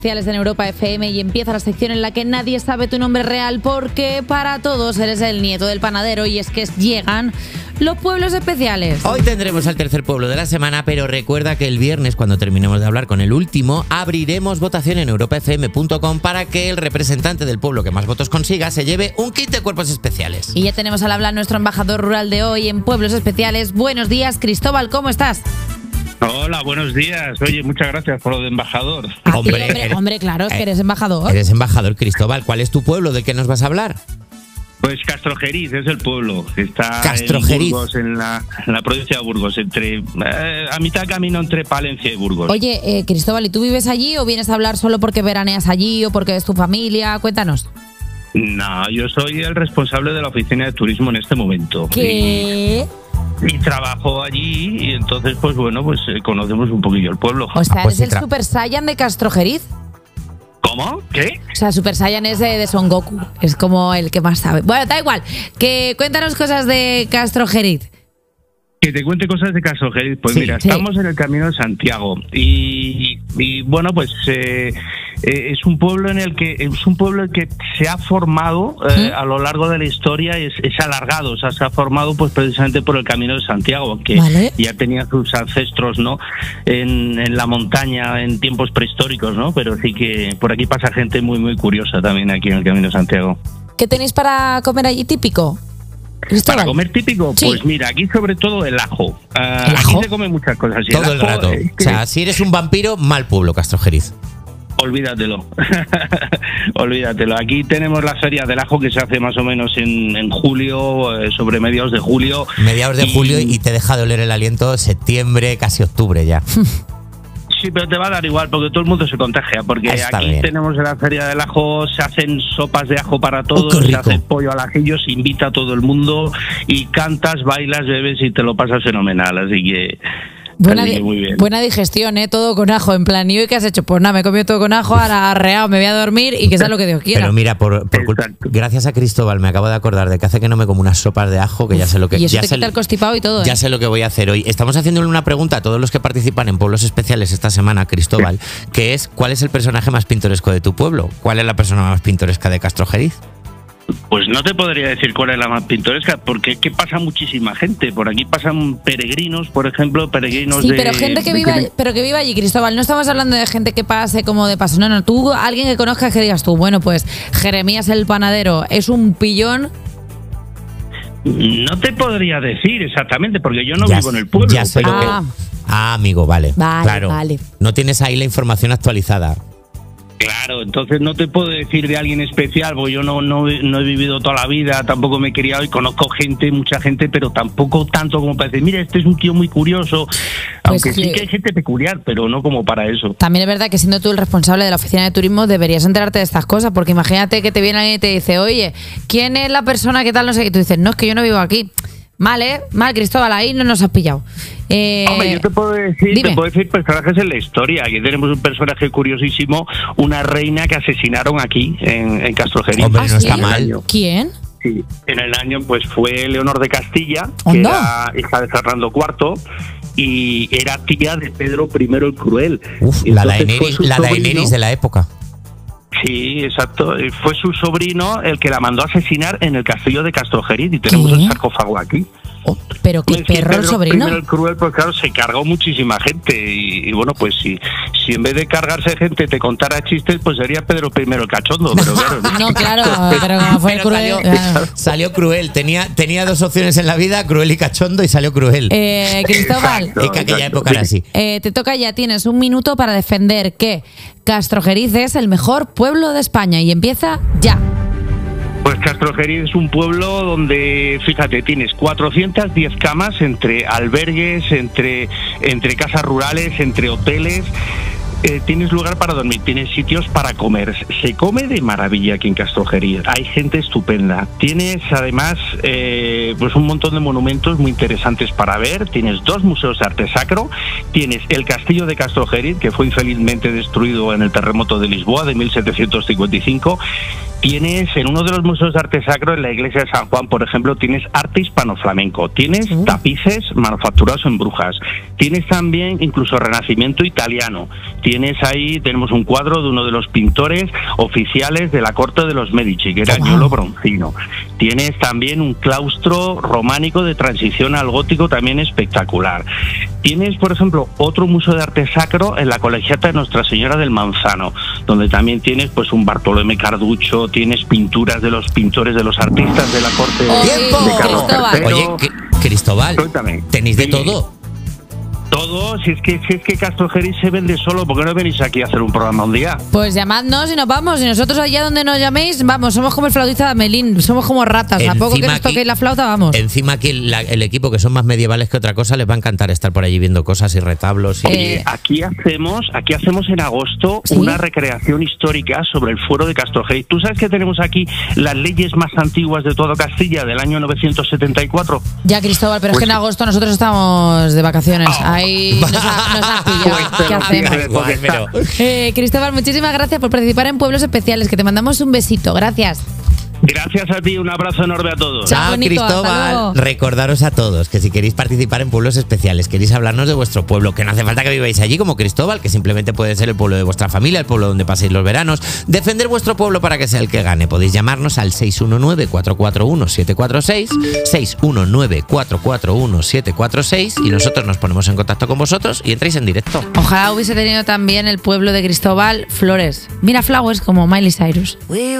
En Europa FM y empieza la sección en la que nadie sabe tu nombre real porque para todos eres el nieto del panadero y es que llegan los pueblos especiales. Hoy tendremos al tercer pueblo de la semana, pero recuerda que el viernes, cuando terminemos de hablar con el último, abriremos votación en europafm.com para que el representante del pueblo que más votos consiga se lleve un kit de cuerpos especiales. Y ya tenemos al hablar nuestro embajador rural de hoy en Pueblos Especiales. Buenos días, Cristóbal, ¿cómo estás? Hola, buenos días. Oye, muchas gracias por lo de embajador. Hombre, claro, es que eres embajador. Eres embajador, Cristóbal. ¿Cuál es tu pueblo? ¿De qué nos vas a hablar? Pues Castrojeriz es el pueblo. Está Castrojeriz. en Burgos, en la provincia de Burgos, a mitad camino entre Palencia y Burgos. Oye, Cristóbal, ¿y tú vives allí o vienes a hablar solo porque veraneas allí o porque es tu familia? Cuéntanos. No, yo soy el responsable de la oficina de turismo en este momento. ¿Qué? Y trabajo allí y entonces, pues bueno, pues conocemos un poquillo el pueblo. O sea, pues ¿eres el Super Saiyan de Castrojeriz? ¿Cómo? ¿Qué? O sea, Super Saiyan es de Son Goku. Es como el que más sabe. Bueno, da igual. Cuéntanos cosas de Castrojeriz. Que te cuente cosas de Castrojeriz. Pues sí, mira, estamos en el Camino de Santiago y bueno, pues es un pueblo en el que se ha formado a lo largo de la historia, es alargado, o sea, se ha formado pues precisamente por el Camino de Santiago, que ya tenía sus ancestros, ¿no? En la montaña en tiempos prehistóricos, ¿no? Pero sí que por aquí pasa gente muy muy curiosa también aquí en el Camino de Santiago. ¿Qué tenéis para comer allí típico? Cristóbal. ¿Para comer típico? Sí. Pues mira, aquí sobre todo el ajo. ¿El ajo? Aquí se come muchas cosas. Todo el rato. O sea, si eres un vampiro, mal pueblo, Castrojeriz. Olvídatelo. Olvídatelo. Aquí tenemos la feria del ajo que se hace más o menos en julio, sobre mediados de julio. Mediados de julio y te deja de oler el aliento septiembre, casi octubre ya. Sí, pero te va a dar igual porque todo el mundo se contagia, porque aquí tenemos en la feria del ajo, se hacen sopas de ajo para todos, se hace pollo al ajillo, se invita a todo el mundo y cantas, bailas, bebes y te lo pasas fenomenal, así que... muy bien. Buena digestión, todo con ajo, en plan, ¿y hoy qué has hecho? Pues nada, me he comido todo con ajo, ahora arreado, me voy a dormir y que sea lo que Dios quiera. Pero mira, gracias a Cristóbal me acabo de acordar de que hace que no me como unas sopas de ajo, que ya sé lo que... Y eso te quita el constipado y todo, Ya sé lo que voy a hacer hoy. Estamos haciéndole una pregunta a todos los que participan en Pueblos Especiales esta semana, Cristóbal, que es, ¿cuál es el personaje más pintoresco de tu pueblo? ¿Cuál es la persona más pintoresca de Castrojeriz? Pues no te podría decir cuál es la más pintoresca, porque es que pasa muchísima gente. Por aquí pasan peregrinos, por ejemplo, peregrinos sí, pero gente que viva allí, Cristóbal. No estamos hablando de gente que pase como de paso. No, tú, alguien que conozcas que digas tú, bueno, pues Jeremías el panadero es un pillón. No te podría decir exactamente, porque yo no vivo en el pueblo. Ya sé lo que... amigo, vale. Claro. Vale. No tienes ahí la información actualizada. Claro, entonces no te puedo decir de alguien especial, porque yo no he vivido toda la vida, tampoco me he criado y conozco gente, mucha gente, pero tampoco tanto como para decir, mira, este es un tío muy curioso, aunque sí que hay gente peculiar, pero no como para eso. También es verdad que siendo tú el responsable de la oficina de turismo deberías enterarte de estas cosas, porque imagínate que te viene alguien y te dice, oye, ¿quién es la persona que tal? No sé qué, y tú dices, no, es que yo no vivo aquí. Mal, Cristóbal, ahí no nos has pillado. Hombre, yo te puedo decir personajes en la historia. Aquí tenemos un personaje curiosísimo, una reina que asesinaron aquí en Castrojeriz. Hombre, no está mal. ¿Quién? Sí, en el año pues fue Leonor de Castilla, que era hija de Fernando IV y era tía de Pedro I el Cruel. La Daenerys de la época. Sí, exacto. Fue su sobrino el que la mandó a asesinar en el castillo de Castrojeriz y tenemos el sarcófago aquí. Pero qué perro el sobrino. El Cruel, pues claro, se cargó muchísima gente y bueno, pues si en vez de cargarse gente te contara chistes, pues sería Pedro I el cachondo. Pero claro, no, claro, pero como fue el Cruel. Salió Cruel. Tenía dos opciones en la vida, Cruel y cachondo, y salió Cruel. Cristóbal. Es que aquella época era así. Te toca ya, tienes un minuto para defender que Castrojeriz es el mejor pueblo de España y empieza ya. Pues Castrojeriz es un pueblo donde, fíjate, tienes 410 camas entre albergues, entre casas rurales, entre hoteles. Tienes lugar para dormir, tienes sitios para comer. Se come de maravilla aquí en Castrojeriz. Hay gente estupenda. Tienes además pues un montón de monumentos muy interesantes para ver. Tienes 2 museos de arte sacro. Tienes el castillo de Castrojeriz, que fue infelizmente destruido en el terremoto de Lisboa de 1755. tienes en uno de los museos de arte sacro, en la iglesia de San Juan, por ejemplo, tienes arte hispano-flamenco, tienes tapices manufacturados en Brujas, tienes también incluso renacimiento italiano, tenemos un cuadro de uno de los pintores oficiales de la corte de los Medici, que era Agnolo Bronzino. Tienes también un claustro románico de transición al gótico también espectacular. Tienes, por ejemplo, otro museo de arte sacro en la Colegiata de Nuestra Señora del Manzano, donde también tienes pues un Bartolomé Carducho, tienes pinturas de los pintores, de los artistas de la corte de Carlos III. Oye, Cristóbal, tenéis de todo. Todo, si es que Castrojeriz se vende solo, ¿por qué no venís aquí a hacer un programa un día? Pues llamadnos y nos vamos. Y nosotros allá donde nos llaméis, vamos, somos como el flautista de Amelín, somos como ratas. A poco que nos toquéis la flauta, vamos. Encima aquí el equipo, que son más medievales que otra cosa, les va a encantar estar por allí viendo cosas y retablos. Oye, aquí hacemos en agosto una recreación histórica sobre el fuero de Castrojeriz. ¿Tú sabes que tenemos aquí las leyes más antiguas de todo Castilla, del año 974? Ya, Cristóbal, pero pues es que en agosto nosotros estamos de vacaciones. Ahí nos ha pillado. ¿Qué hacemos? Cristóbal, muchísimas gracias por participar en Pueblos Especiales, que te mandamos un besito. Gracias. Gracias a ti, un abrazo enorme a todos. Chao, Cristóbal. Recordaros a todos que si queréis participar en Pueblos Especiales, queréis hablarnos de vuestro pueblo, que no hace falta que viváis allí como Cristóbal, que simplemente puede ser el pueblo de vuestra familia, el pueblo donde paséis los veranos, defender vuestro pueblo para que sea el que gane. Podéis llamarnos al 619-441-746, 619-441-746 y nosotros nos ponemos en contacto con vosotros y entráis en directo. Ojalá hubiese tenido también el pueblo de Cristóbal flores. Mira, flowers como Miley Cyrus.